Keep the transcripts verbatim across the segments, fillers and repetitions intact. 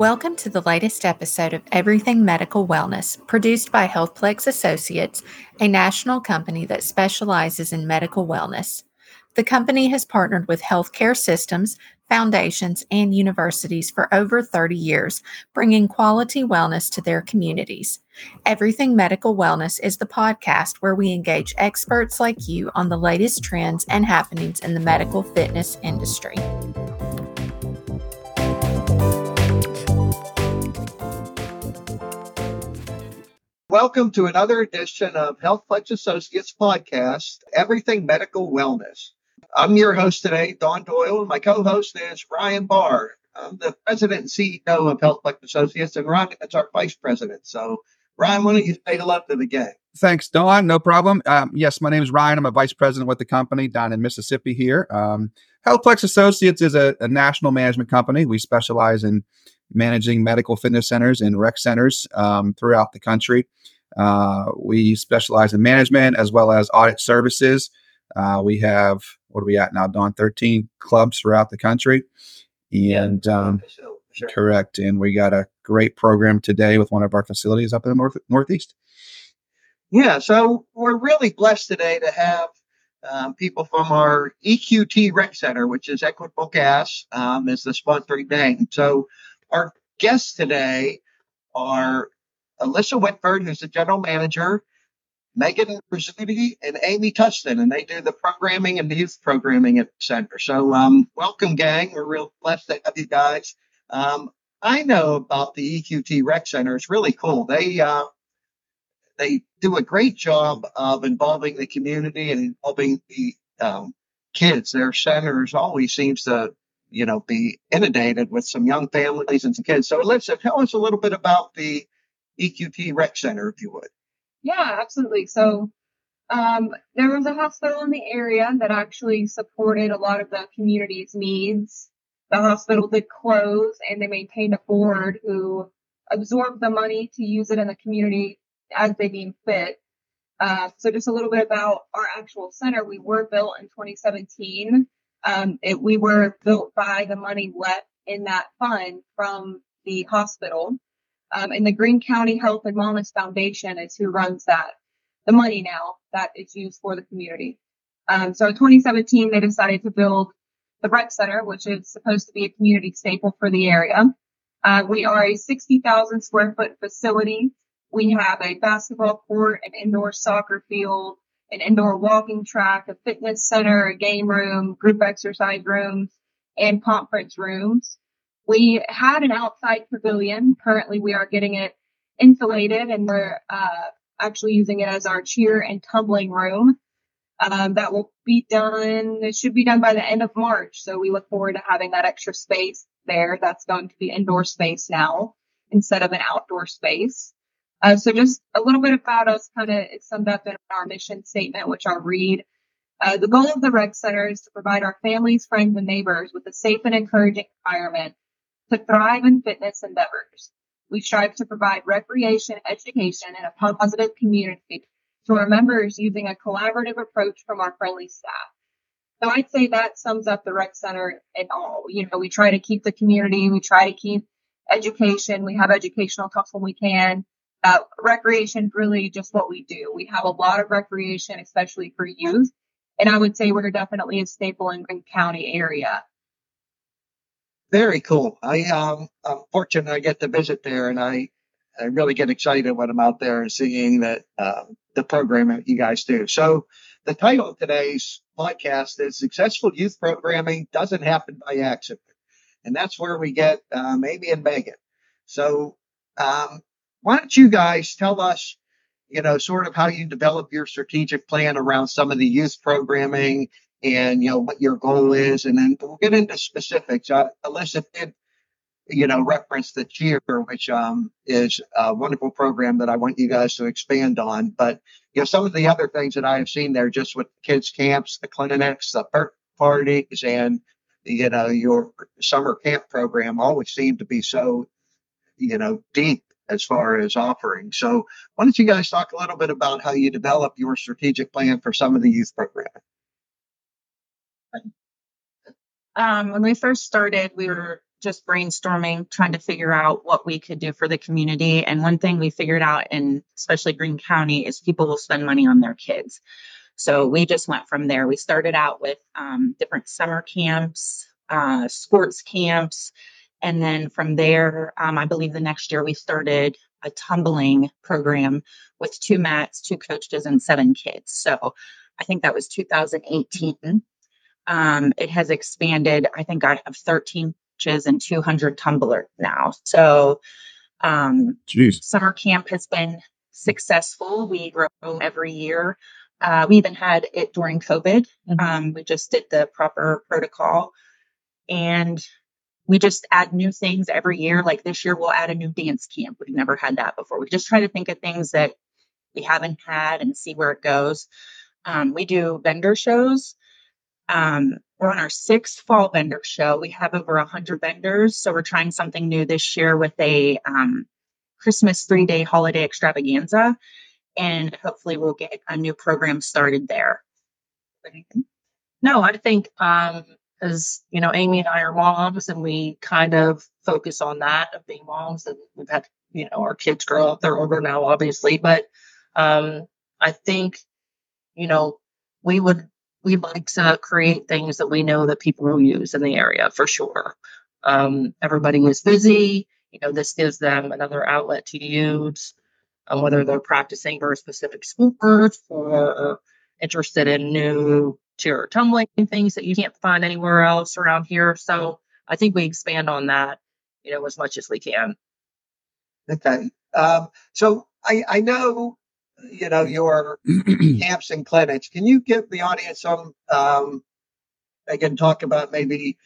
Welcome to the latest episode of Everything Medical Wellness, produced by HealthPlex Associates, a national company that specializes in medical wellness. The company has partnered with healthcare systems, foundations, and universities for over thirty years, bringing quality wellness to their communities. Everything Medical Wellness is the podcast where we engage experts like you on the latest trends and happenings in the medical fitness industry. Welcome to another edition of HealthPlex Associates podcast, Everything Medical Wellness. I'm your host today, Don Doyle, and my co-host is Ryan Barr. I'm the president and C E O of HealthPlex Associates, and Ryan is our vice president. So, Ryan, why don't you say hello to the gang? Thanks, Don. No problem. Um, yes, my name is Ryan. I'm a vice president with the company down in Mississippi here. Um, HealthPlex Associates is a, a national management company. We specialize in managing medical fitness centers and rec centers um, throughout the country. Uh, we specialize in management as well as audit services. Uh, we have, what are we at now, Don? thirteen clubs throughout the country. And um, sure. Correct. And we got a great program today with one of our facilities up in the north Northeast. Yeah, so we're really blessed today to have um, people from our E Q T Rec Center, which is Equitable Gas, um, is the sponsoring name. So our guests today are Alyssa Whitford, who's the general manager, Megan Rizzuti, and Amy Tustin, and they do the programming and the youth programming at the center. So um, welcome, gang. We're real blessed to have you guys. Um, I know about the E Q T Rec Center. It's really cool. They uh, they do a great job of involving the community and involving the um, kids. Their centers always seems to, you know, be inundated with some young families and some kids. So, Alyssa, tell us a little bit about the E Q T Rec Center, if you would. Yeah, absolutely. So um, there was a hospital in the area that actually supported a lot of the community's needs. The hospital did close, and they maintained a board who absorbed the money to use it in the community as they deemed fit. Uh, so just a little bit about our actual center. We were built in twenty seventeen. Um, it, we were built by the money left in that fund from the hospital. Um, and the Greene County Health and Wellness Foundation is who runs that, the money now that is used for the community. Um, so in twenty seventeen, they decided to build the Rec Center, which is supposed to be a community staple for the area. Uh, we are a sixty thousand square foot facility. We have a basketball court, an indoor soccer field, an indoor walking track, a fitness center, a game room, group exercise rooms, and conference rooms. We had an outside pavilion. Currently, we are getting it insulated, and we're uh, actually using it as our cheer and tumbling room. Um, that will be done, it should be done by the end of March. So we look forward to having that extra space there. That's going to be indoor space now instead of an outdoor space. Uh, so just a little bit about us, kind of it's summed up in our mission statement, which I'll read. Uh, the goal of the Rec Center is to provide our families, friends, and neighbors with a safe and encouraging environment to thrive in fitness endeavors. We strive to provide recreation, education, and a positive community to our members using a collaborative approach from our friendly staff. So I'd say that sums up the Rec Center in all. You know, we try to keep the community, we try to keep education, we have educational talks when we can. Uh, recreation is really just what we do. We have a lot of recreation, especially for youth. And I would say we're definitely a staple in Greene County area. Very cool. I, um, I'm fortunate I get to visit there, and I, I really get excited when I'm out there and seeing that uh, the program that you guys do. So the title of today's podcast is Successful Youth Programming Doesn't Happen by Accident. And that's where we get um, Amy and Megan. So um, why don't you guys tell us, you know, sort of how you develop your strategic plan around some of the youth programming and, you know, what your goal is. And then we'll get into specifics. Uh, Alyssa did, you know, reference the Cheer, which um, is a wonderful program that I want you guys to expand on. But, you know, some of the other things that I have seen there just with kids' camps, the clinics, the birthday parties, and, you know, your summer camp program always seem to be so, you know, deep as far as offering. So why don't you guys talk a little bit about how you develop your strategic plan for some of the youth programming? Um, when we first started, we were just brainstorming, trying to figure out what we could do for the community. And one thing we figured out, in especially Greene County, is people will spend money on their kids. So we just went from there. We started out with um, different summer camps, uh, sports camps. And then from there, um, I believe the next year we started a tumbling program with two mats, two coaches, and seven kids. So I think that was two thousand eighteen. Um, it has expanded. I think I have thirteen coaches and two hundred tumblers now. So um, Jeez. summer camp has been successful. We grow every year. Uh, we even had it during COVID. Um, we just did the proper protocol, and we just add new things every year. Like this year, we'll add a new dance camp. We've never had that before. We just try to think of things that we haven't had and see where it goes. Um, we do vendor shows. Um, we're on our sixth fall vendor show. We have over one hundred vendors. So we're trying something new this year with a um, Christmas three-day holiday extravaganza. And hopefully we'll get a new program started there. Anything? No, I think um, as you know, Amy and I are moms, and we kind of focus on that of being moms. And we've had, you know, our kids grow up; they're older now, obviously. But um, I think, you know, we would we like to create things that we know that people will use in the area for sure. Um, everybody is busy. You know, this gives them another outlet to use, um, whether they're practicing for a specific sport or interested in new cheer or tumbling things that you can't find anywhere else around here. So I think we expand on that, you know, as much as we can. Okay. Um, so I, I know, you know, your camps and clinics. Can you give the audience some, um, again, talk about maybe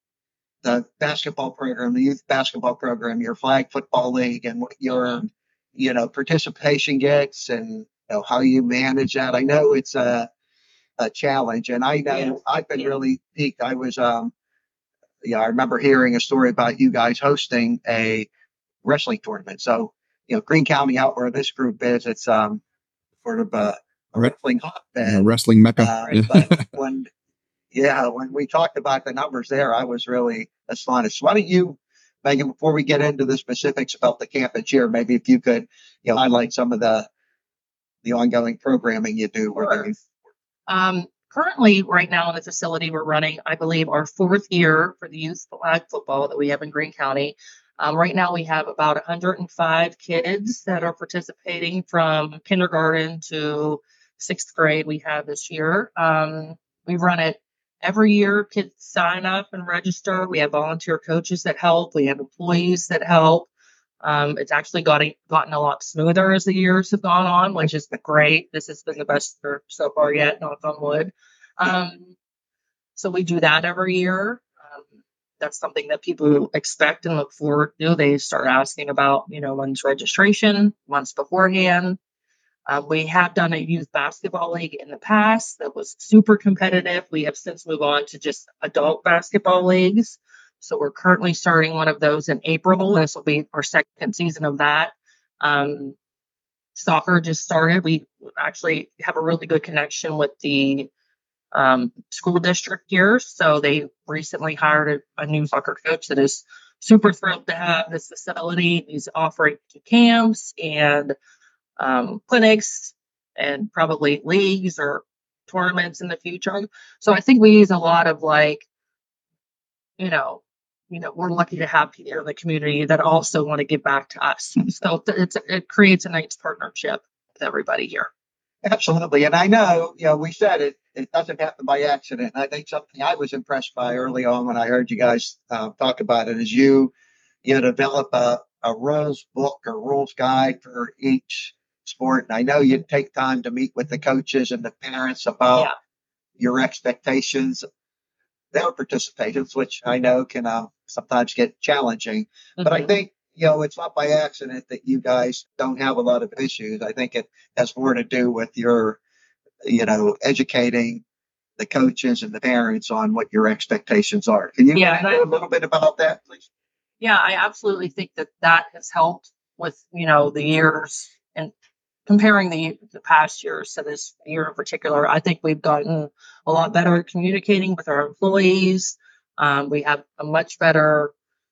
the basketball program, the youth basketball program, your flag football league, and what your, you know, participation gets, and you know, how you manage that? I know it's a, a challenge, and I know Yeah. I've been Yeah. really peaked. I was, um, yeah, I remember hearing a story about you guys hosting a wrestling tournament. So, you know, Greene County, out where this group is, it's um sort of a, a wrestling Yeah, hotbed. wrestling mecca. Uh, Yeah. but when, yeah, when we talked about the numbers there, I was really astonished. Why don't you, Megan, before we get into the specifics about the camp and cheer, maybe if you could, you know, highlight some of the the ongoing programming you do. Where Sure. they, Um, currently, right now in the facility, we're running, I believe, our fourth year for the youth flag football that we have in Greene County. Um, right now, we have about one hundred five kids that are participating from kindergarten to sixth grade. We have this year. Um, we run it every year. Kids sign up and register. We have volunteer coaches that help. We have employees that help. Um, it's actually gotten gotten a lot smoother as the years have gone on, which is great. This has been the best year so far yet, knock on wood. Um, so we do that every year. Um, that's something that people expect and look forward to. They start asking about, you know, when's registration, months beforehand. Uh, we have done a youth basketball league in the past that was super competitive. We have since moved on to just adult basketball leagues. So we're currently starting one of those in April. This will be our second season of that. Um, soccer just started. We actually have a really good connection with the um, school district here. So they recently hired a, a new soccer coach that is super thrilled to have this facility. He's offering camps and um, clinics and probably leagues or tournaments in the future. So I think we use a lot of like, you know, you know, we're lucky to have people in the community that also want to give back to us. So it's, it creates a nice partnership with everybody here. absolutely. And I know, you know, we said it, it doesn't happen by accident. And I think something I was impressed by early on when I heard you guys uh, talk about it is you, you know, develop a, a rules book or rules guide for each sport. And I know you take time to meet with the coaches and the parents about Yeah. your expectations, their participations, which I know can uh, sometimes get challenging. But I Mhm. think, you know, it's not by accident that you guys don't have a lot of issues. I think it has more to do with your, you know, educating the coaches and the parents on what your expectations are. Can you Yeah, yeah, and I- a little bit about that, please? Yeah, I absolutely think that that has helped with, you know, the years and comparing the, the past years to this year in particular. I think we've gotten a lot better at communicating with our employees. Um, we have a much better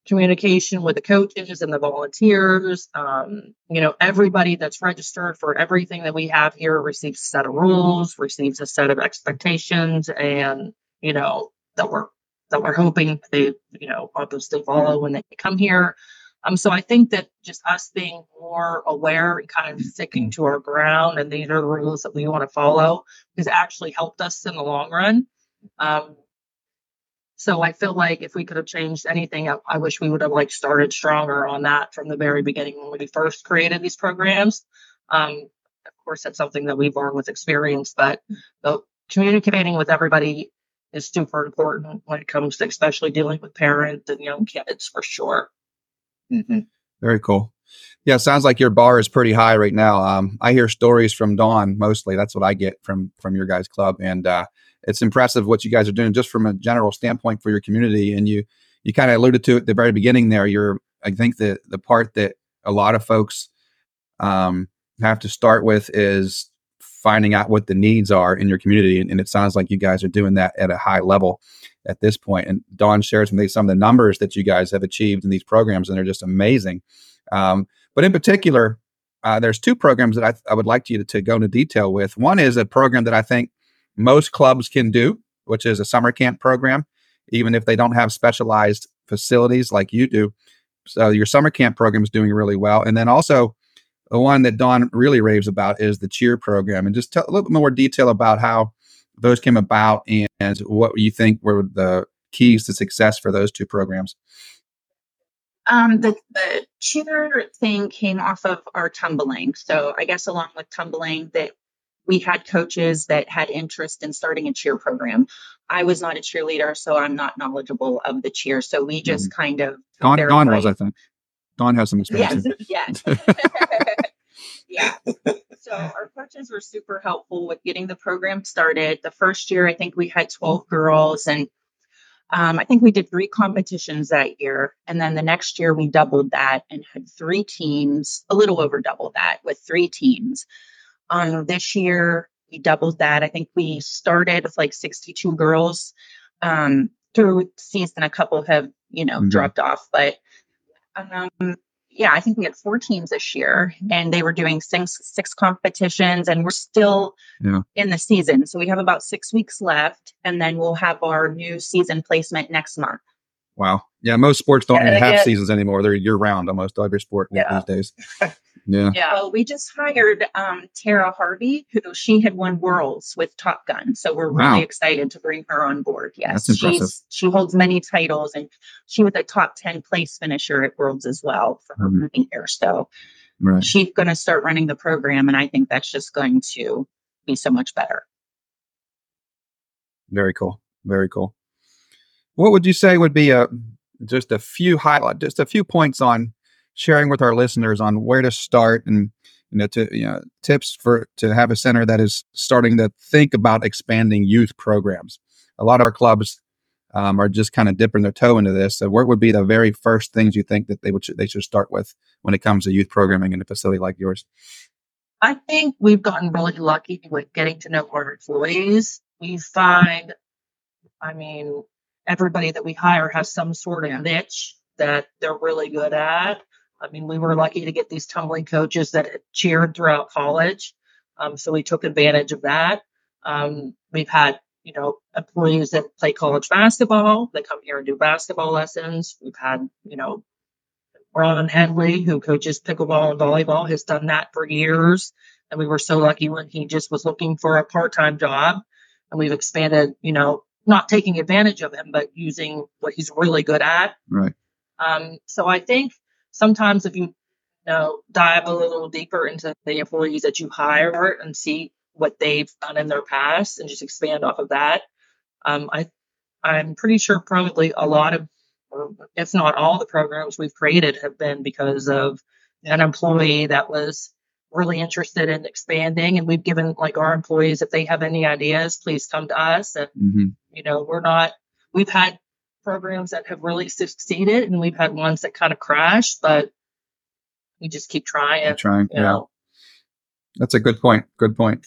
communication with the coaches and the volunteers. Um, you know, everybody that's registered for everything that we have here receives a set of rules, receives a set of expectations, and you know that we're that we're hoping they you know obviously follow when they come here. Um, so I think that just us being more aware and kind of sticking to our ground, and these are the rules that we want to follow, has actually helped us in the long run. Um, So I feel like if we could have changed anything, I, I wish we would have like started stronger on that from the very beginning when we first created these programs. Um, of course, that's something that we've learned with experience, but the communicating with everybody is super important when it comes to especially dealing with parents and young kids for sure. Mm-hmm. Very cool. Yeah, sounds like your bar is pretty high right now. Um, I hear stories from Dawn mostly. That's what I get from from your guys' club, and uh, it's impressive what you guys are doing just from a general standpoint for your community. And you you kind of alluded to it at the very beginning there. You're, I think the the part that a lot of folks um, have to start with is finding out what the needs are in your community, and, and it sounds like you guys are doing that at a high level at this point. And Dawn shares with me some of the numbers that you guys have achieved in these programs, and they're just amazing. Um, but in particular, uh, there's two programs that I, I would like you to, to go into detail with. One is a program that I think most clubs can do, which is a summer camp program, even if they don't have specialized facilities like you do. So your summer camp program is doing really well. And then also the one that Dawn really raves about is the cheer program. And just tell a little bit more detail about how those came about and, and what you think were the keys to success for those two programs. Um, the, the cheer thing came off of our tumbling. So I guess along with tumbling that we had coaches that had interest in starting a cheer program. I was not a cheerleader, so I'm not knowledgeable of the cheer. So we just mm-hmm. kind of Dawn, Dawn was, I think. Dawn has some experience. Yes, yes. Yeah. So our coaches were super helpful with getting the program started. The first year, I think we had twelve girls, and um, I think we did three competitions that year. And then the next year we doubled that and had three teams, a little over double that with three teams. Um, this year we doubled that. I think we started with like sixty-two girls. Um, through the season, a couple have, you know, mm-hmm. dropped off, but um, yeah, I think we had four teams this year, and they were doing six six competitions, and we're still yeah. in the season. So we have about six weeks left, and then we'll have our new season placement next month. Wow. Yeah, most sports don't yeah, even have get, seasons anymore. They're year round, almost every sport yeah. these days. Yeah. Yeah. Well, we just hired um, Tara Harvey, who she had won Worlds with Top Gun. So we're wow. really excited to bring her on board. Yes. That's impressive. She's, she holds many titles, and she was a top ten place finisher at Worlds as well for her mm-hmm. moving here. So right. she's going to start running the program, and I think that's just going to be so much better. Very cool. Very cool. What would you say would be a just a few highlight, just a few points on sharing with our listeners on where to start, and you know, to you know, tips for to have a center that is starting to think about expanding youth programs. A lot of our clubs um, are just kind of dipping their toe into this. So, what would be the very first things you think that they would they should start with when it comes to youth programming in a facility like yours? I think we've gotten really lucky with getting to know our employees. We find, I mean, everybody that we hire has some sort of niche that they're really good at. I mean, we were lucky to get these tumbling coaches that had cheered throughout college. Um, so we took advantage of that. Um, we've had, you know, employees that play college basketball. They come here and do basketball lessons. We've had, you know, Ron Henley, who coaches pickleball and volleyball, has done that for years. And we were so lucky when he just was looking for a part-time job. And we've expanded, you know, not taking advantage of him, but using what he's really good at. Right. Um, so I think sometimes if you, you know, dive a little deeper into the employees that you hire and see what they've done in their past and just expand off of that, um, I, I'm pretty sure probably a lot of, or if not all the programs we've created have been because of an employee that was really interested in expanding. And we've given like our employees, if they have any ideas, please come to us. And, mm-hmm. you know, we're not, we've had programs that have really succeeded, and we've had ones that kind of crashed, but we just keep trying. Keep trying. You yeah. know. That's a good point. Good point.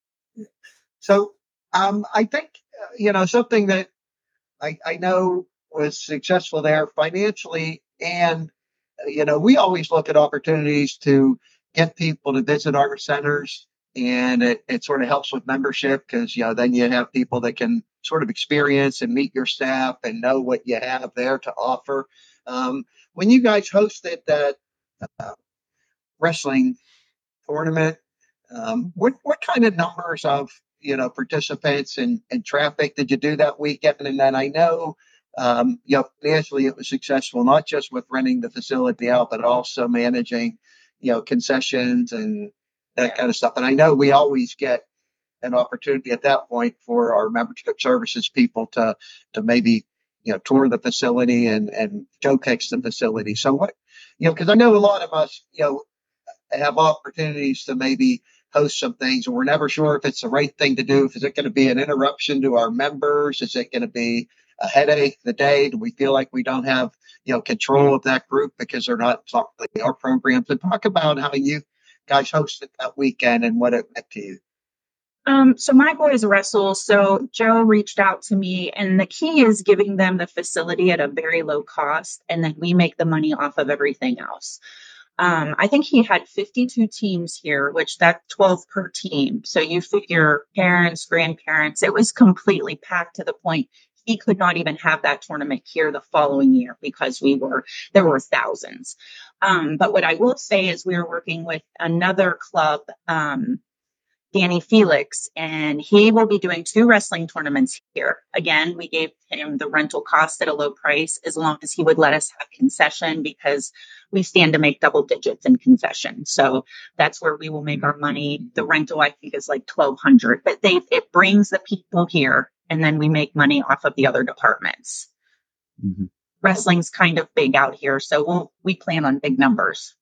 So um, I think, uh, you know, something that I, I know was successful there financially. And, you know, we always look at opportunities to get people to visit our centers. And it, it sort of helps with membership because, you know, then you have people that can sort of experience and meet your staff and know what you have there to offer. Um, when you guys hosted that uh, wrestling tournament, um, what what kind of numbers of you know participants and, and traffic did you do that weekend? And then I know um, you know financially it was successful, not just with renting the facility out, but also managing you know concessions and that kind of stuff. And I know we always get an opportunity at that point for our membership services people to to maybe you know tour the facility and and showcase the facility. So what you know because I know a lot of us you know have opportunities to maybe host some things, and we're never sure if it's the right thing to do. Is it going to be an interruption to our members? Is it going to be a headache the day? Do we feel like we don't have you know control of that group because they're not following our programs? And talk about how you guys hosted that weekend and what it meant to you. Um, so my boys wrestle. So Joe reached out to me, and the key is giving them the facility at a very low cost, and then we make the money off of everything else. Um, I think he had fifty-two teams here, which that's twelve per team. So you figure parents, grandparents, it was completely packed to the point he could not even have that tournament here the following year because we were, there were thousands. Um, but what I will say is we were working with another club, um, Danny Felix, and he will be doing two wrestling tournaments here. Again, we gave him the rental cost at a low price as long as he would let us have concession because we stand to make double digits in concession. So that's where we will make our money. The rental, I think, is like twelve hundred, but they it brings the people here, and then we make money off of the other departments. Mm-hmm. Wrestling's kind of big out here, so we'll, we plan on big numbers.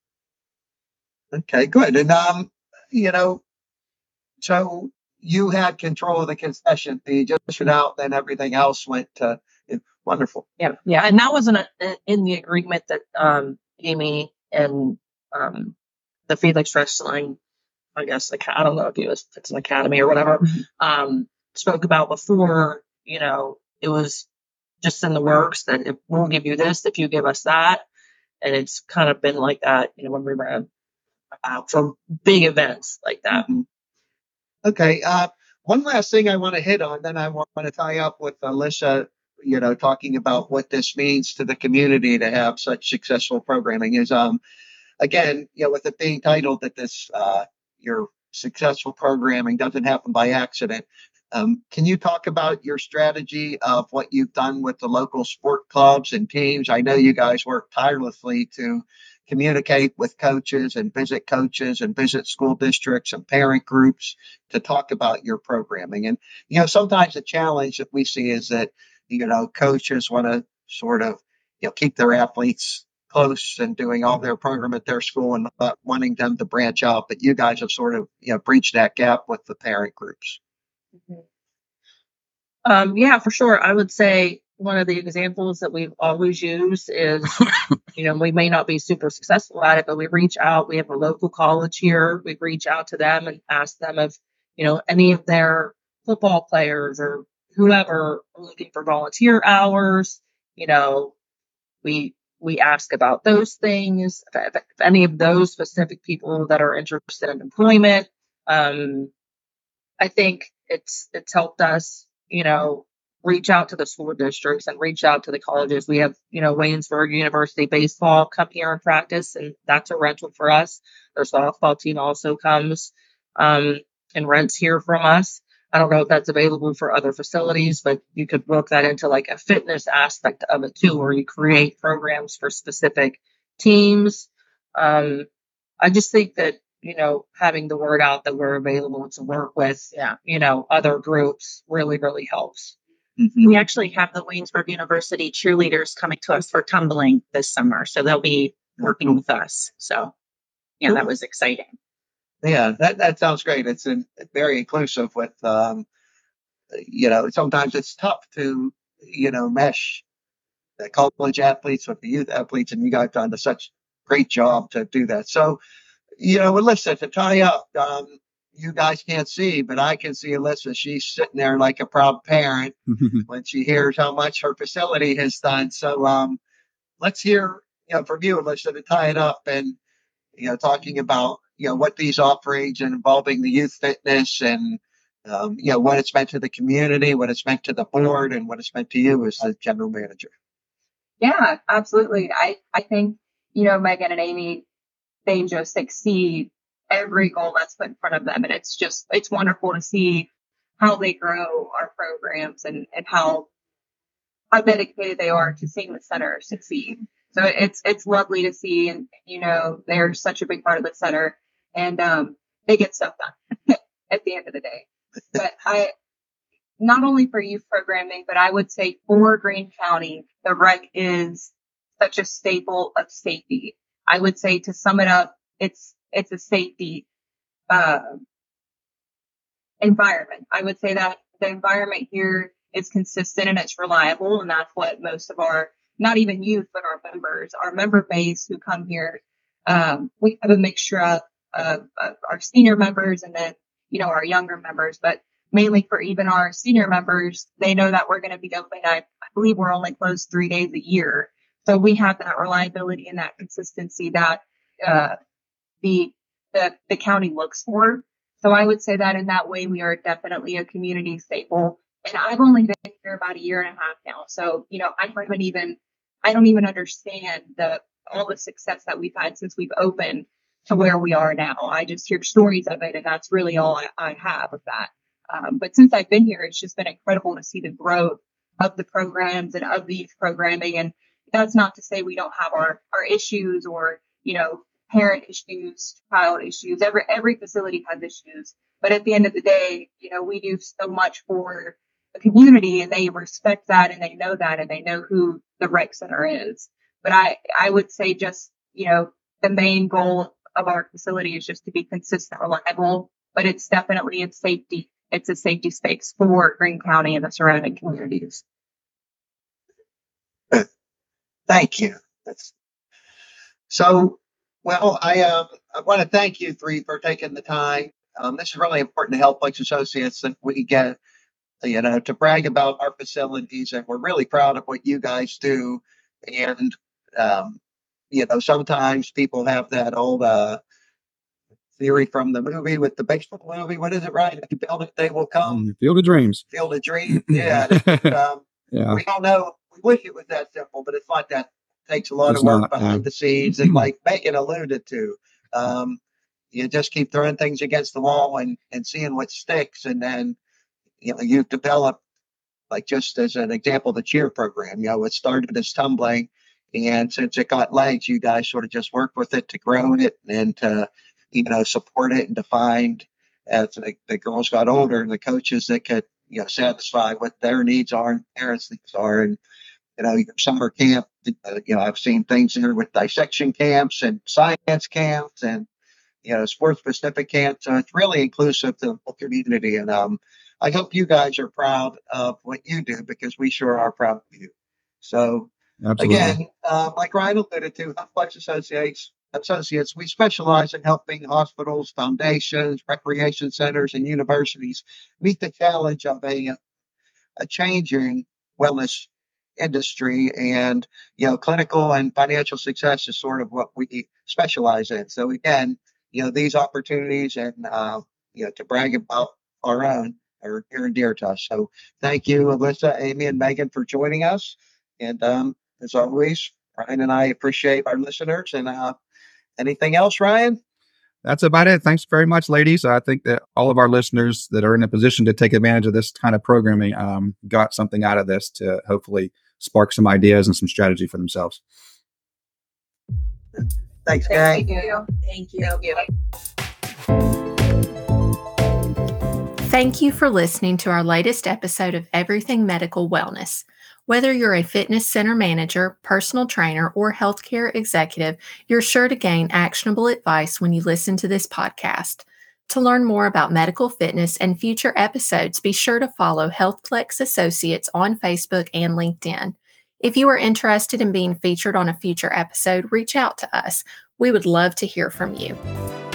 Okay, good. And um, you know. So you had control of the concession fee, just out, then everything else went to it, wonderful. Yeah, yeah, and that wasn't a, in the agreement that um, Amy and um, the Felix Wrestling, I guess, like, I don't know if it was, it's an academy or whatever, um, spoke about before. You know, it was just in the works that if we'll give you this, if you give us that, and it's kind of been like that. You know, when we ran out for big events like that. Mm-hmm. Okay. Uh, one last thing I want to hit on, then I want to tie up with Alyssa, you know, talking about what this means to the community to have such successful programming is, um, again, you know, with it being titled that this, uh, your successful programming doesn't happen by accident. Um, can you talk about your strategy of what you've done with the local sport clubs and teams? I know you guys work tirelessly to communicate with coaches and visit coaches and visit school districts and parent groups to talk about your programming. And, you know, sometimes the challenge that we see is that, you know, coaches want to sort of, you know, keep their athletes close and doing all their program at their school and not wanting them to branch out. But you guys have sort of, you know, breached that gap with the parent groups. Um, yeah, for sure. I would say one of the examples that we've always used is, you know, we may not be super successful at it, but we reach out. We have a local college here. We reach out to them and ask them if, you know, any of their football players or whoever are looking for volunteer hours. You know, we we ask about those things. If, if any of those specific people that are interested in employment, um, I think it's it's helped us, you know, reach out to the school districts and reach out to the colleges. We have, you know, Waynesburg University baseball come here and practice, and that's a rental for us. Their softball team also comes um, and rents here from us. I don't know if that's available for other facilities, but you could work that into like a fitness aspect of it too, where you create programs for specific teams. Um, I just think that, you know, having the word out that we're available to work with, yeah, you know, other groups really, really helps. Mm-hmm. We actually have the Waynesburg University cheerleaders coming to us for tumbling this summer. So they'll be working with us. So, yeah, that was exciting. Yeah, that, that sounds great. It's in, very inclusive with, um, you know, sometimes it's tough to, you know, mesh the college athletes with the youth athletes, and you guys have done such great job to do that. So, you know, Alyssa, to tie up, um, you guys can't see, but I can see Alyssa. She's sitting there like a proud parent when she hears how much her facility has done. So um, let's hear, you know, from you, Alyssa, to tie it up and, you know, talking about, you know, what these offerings and involving the youth fitness and, um, you know, what it's meant to the community, what it's meant to the board, and what it's meant to you as the general manager. Yeah, absolutely. I, I think, you know, Megan and Amy, they just exceed every goal that's put in front of them. And it's just, it's wonderful to see how they grow our programs and, and how, how dedicated they are to seeing the center succeed. So it's, it's lovely to see. And, you know, they're such a big part of the center, and, um, they get stuff done at the end of the day. But I, not only for youth programming, but I would say for Greene County, the rec is such a staple of safety. I would say, to sum it up, it's it's a safety uh, environment. I would say that the environment here is consistent and it's reliable, and that's what most of our, not even youth, but our members, our member base who come here, um, we have a mixture of, of, of our senior members and then, you know, our younger members, but mainly for even our senior members, they know that we're going to be open. I, I believe we're only closed three days a year. So we have that reliability and that consistency that uh, the, the the county looks for. So I would say that in that way, we are definitely a community staple. And I've only been here about a year and a half now. So, you know, I haven't even, I don't even understand the all the success that we've had since we've opened to where we are now. I just hear stories of it, and that's really all I, I have of that. Um, but since I've been here, it's just been incredible to see the growth of the programs and of the youth programming. And that's not to say we don't have our, our issues or, you know, parent issues, child issues. Every, every facility has issues. But at the end of the day, you know, we do so much for the community, and they respect that, and they know that, and they know who the rec center is. But I, I would say just, you know, the main goal of our facility is just to be consistent, reliable, but it's definitely in safety. It's a safety space for Greene County and the surrounding communities. Thank you. That's, so, well, I uh, I want to thank you three for taking the time. Um, this is really important to HealthPlex Associates that we get, you know, to brag about our facilities, and we're really proud of what you guys do. And um, you know, sometimes people have that old uh, theory from the movie with the baseball movie. What is it, right? If you build it, they will come. Field of Dreams. Field of Dreams. Yeah. um, Yeah. We all know, we wish it was that simple, but it's not that. It takes a lot It's of work not, behind yeah. the scenes. And like Megan alluded to, um, you just keep throwing things against the wall and, and seeing what sticks. And then, you know, you've developed, like just as an example, the cheer program. You know, it started as tumbling, and since it got legs, you guys sort of just worked with it to grow it and to, you know, support it and to find, as the, the girls got older, the coaches that could, you know, satisfy what their needs are and parents' needs are. And, you know, your summer camp, uh, you know, I've seen things here with dissection camps and science camps and, you know, sports specific camps. So it's really inclusive to the whole community. And um, I hope you guys are proud of what you do, because we sure are proud of you. So, Absolutely. again, uh, like Ryan alluded to, HealthPlex Associates, Associates, we specialize in helping hospitals, foundations, recreation centers, and universities meet the challenge of a, a changing wellness industry. And, you know, clinical and financial success is sort of what we specialize in. So, again, you know, these opportunities and, uh, you know, to brag about our own are near and dear to us. So thank you, Alyssa, Amy, and Megan, for joining us. And um, as always, Ryan and I appreciate our listeners. And uh, anything else, Ryan? That's about it. Thanks very much, ladies. I think that all of our listeners that are in a position to take advantage of this kind of programming um, got something out of this to hopefully spark some ideas and some strategy for themselves. Thanks, gang. Thank you. Thank you. Thank you. Thank you for listening to our latest episode of Everything Medical Wellness. Whether you're a fitness center manager, personal trainer, or healthcare executive, you're sure to gain actionable advice when you listen to this podcast. To learn more about medical fitness and future episodes, be sure to follow HealthPlex Associates on Facebook and LinkedIn. If you are interested in being featured on a future episode, reach out to us. We would love to hear from you.